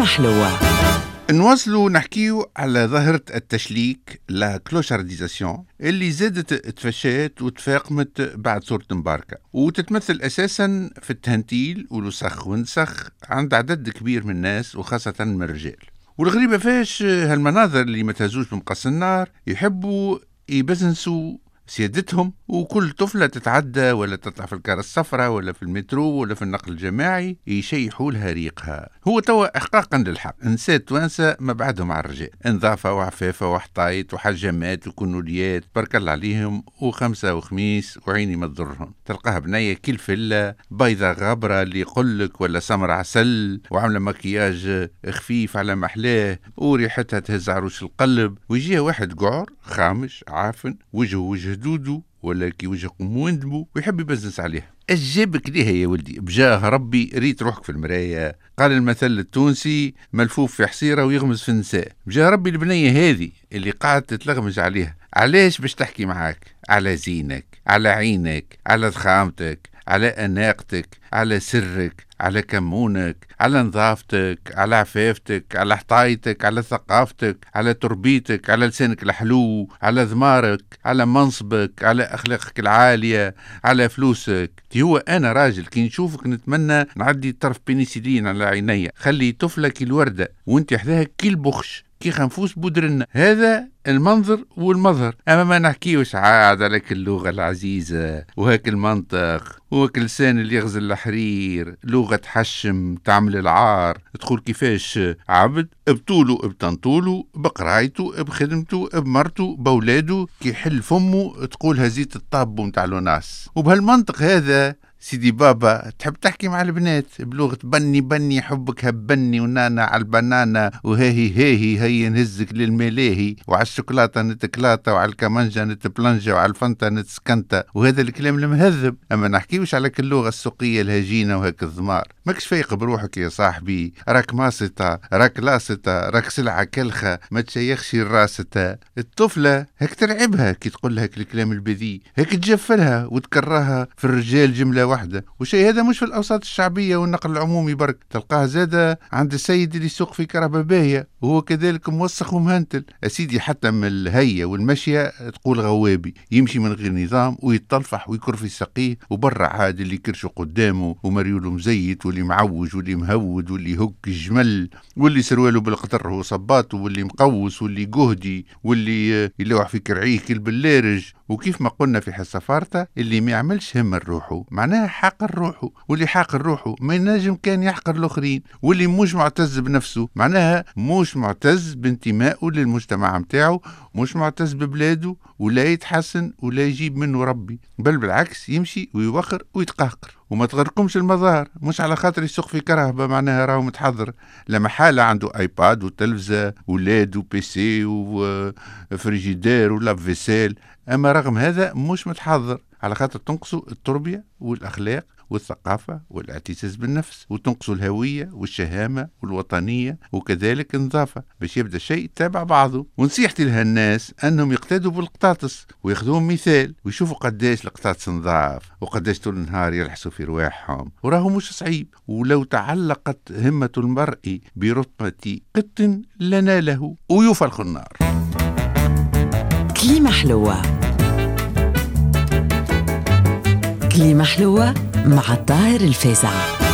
كلمة حلوة. نواصلوا نحكيو على ظاهرة التشليك لا كلوشارديزاسيون اللي زادت تفشات وتفاقمت بعد صورة مباركة، وتتمثل أساسا في التهنتيل والوسخ ونسخ عند عدد كبير من الناس وخاصة من الرجال. والغريبة فاش هالمناظر اللي ما تهزوش بمقص النار يحبوا يبزنسوا سيادتهم، وكل طفلة تتعدى ولا تطلع في الكار الصفراء ولا في المترو ولا في النقل الجماعي يشيحوا لها ريقها. هو توا إحقاقا للحق نسات توانسة ما بعدهم على الرجال، انظافة وعفافة وحطايت وحجامات وكنوليات بارك الله عليهم، وخمسة وخميس وعيني ما تضرهم. تلقاها بنية كل فلة بيضة غابرة اللي يقولك ولا سمر عسل، وعاملة مكياج خفيف على محلاه وريحتها تهز عروش القلب، ويجيها واحد قعر خامش عافن وجه دودو ولا كي وجه قموندبو ويحب يبزنس عليها. أجابك ليها يا ولدي بجاه ربي ريت روحك في المراية. قال المثل التونسي ملفوف في حصيرة ويغمز في النساء. بجاه ربي البنية هذه اللي قاعدة تتلغمج عليها علاش باش تحكي معاك على زينك، على عينك، على ضخامتك، على أناقتك، على سرك، على كمونك، على نظافتك، على عفافتك، على حطايتك، على ثقافتك، على تربيتك، على لسانك الحلو، على ذمارك، على منصبك، على أخلاقك العالية، على فلوسك. هو أنا راجل كي نشوفك نتمنى نعدي طرف بنسلين على عيني، خلي طفلك الوردة وانت حذاها كي البخش كي خنفوس بودرنا. هذا المنظر والمظهر. أما ما نحكيوش عاد عليك اللغة العزيزة وهاك المنطق وهاك لسان اللي يغزل الحرير، لغة تحشم تعمل العار، تقول كيفاش عبد بطولو بتنطولو بقرايتو بخدمتو بمرتو بولاده كي حل فمه تقول هزيت الطاب متاع لوناس. وبهالمنطق هذا سيدي بابا تحب تحكي مع البنات بلغة بني حبك هبني ونانا على البنانا وهاهي هي نهزك للملاهي وعلى الشوكولاتة نتكلاطة وعلى الكمانجة نتبلنجة وعلى الفنطة نتسكنتة وهذا الكلام المهذب. أما نحكيوش على اللغة السوقية الهجينة وهاك الضمار. ماكش فايق بروحك يا صاحبي، راك ماسطة راك لاصطة راك سلعة كلخة ما تشيخش الراسطة. الطفلة هاك ترعبها كي تقول لها الكلام البذيء، هاك تجفلها وتكرهها في الرجال جملة واحدة. وشيء هذا مش في الأوساط الشعبية والنقل العمومي برك، تلقاه زادة عند السيد اللي يسوق في كرهبة باهية وهو كذلك موسخ ومهنتل. أسيدي حتى من الهية والمشية تقول غوابي، يمشي من غير نظام ويتطلفح ويكر في سقيه، وبرع عاد اللي كرشه قدامه ومريوله مزيت واللي معوج واللي مهود واللي هك الجمل واللي سرواله بالقطر وصباته واللي مقوس واللي قهدي واللي يلوح في كرعيه كل باللارج. وكيف ما قلنا في حصة فارطة اللي ما يعملش هم روحه معناها حاقر روحه، واللي حاقر روحه ما ينجم كان يحقر الآخرين. واللي مش معتز بنفسه معناها مش معتز بانتمائه للمجتمع متاعه، مش معتز ببلاده ولا يتحسن ولا يجيب منه ربي، بل بالعكس يمشي ويوخر ويتقهقر. وما تغرقمش المظاهر، مش على خاطر يسوق في كرهبة معناها راهو متحضر، لما حالة عنده ايباد وتلفزة ولاد وبيسي وفريجيدير ولافيسيل، اما رغم هذا مش متحضر على خاطر تنقصوا التربية والاخلاق والثقافة والاعتزاز بالنفس، وتنقصوا الهوية والشهامة والوطنية وكذلك النظافة، باش يبدأ شيء تابع بعضه. ونصيحتي لها الناس أنهم يقتدوا بالقطاطس وياخذوهم مثال ويشوفوا قداش القطاطس نظاف وقداش طول النهار يلحسوا في رواحهم، وراهو مش صعيب. ولو تعلقت همة المرء برطبة قط لناله ويفلخ النار. كلمة حلوة. كلمة حلوة مع الطاهر الفازع.